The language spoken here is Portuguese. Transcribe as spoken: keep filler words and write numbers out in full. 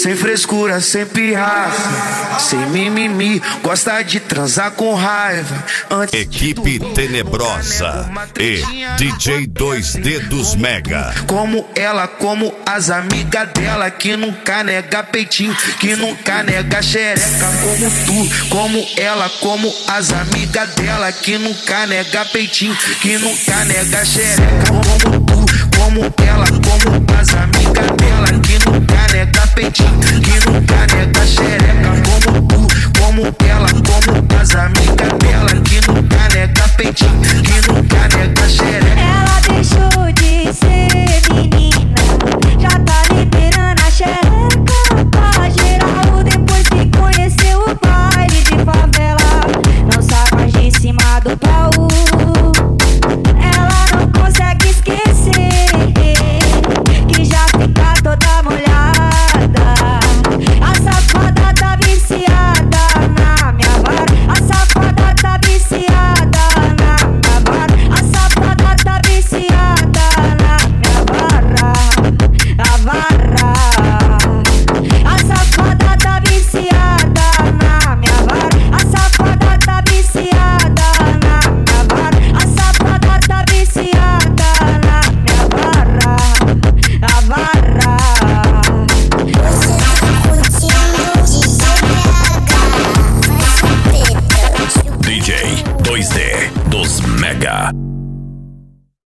Sem frescura, sem pirraça, sem mimimi, gosta de transar com raiva. Antes Equipe Tenebrosa e D J dois Dedos Mega. Como ela, como as amigas dela, que nunca nega peitinho, que nunca nega xereca. Como tu, como ela, como as amigas dela, que nunca nega peitinho, que nunca nega xereca. Como tu, como ela, como as amigas dela, que nunca nega peitinho,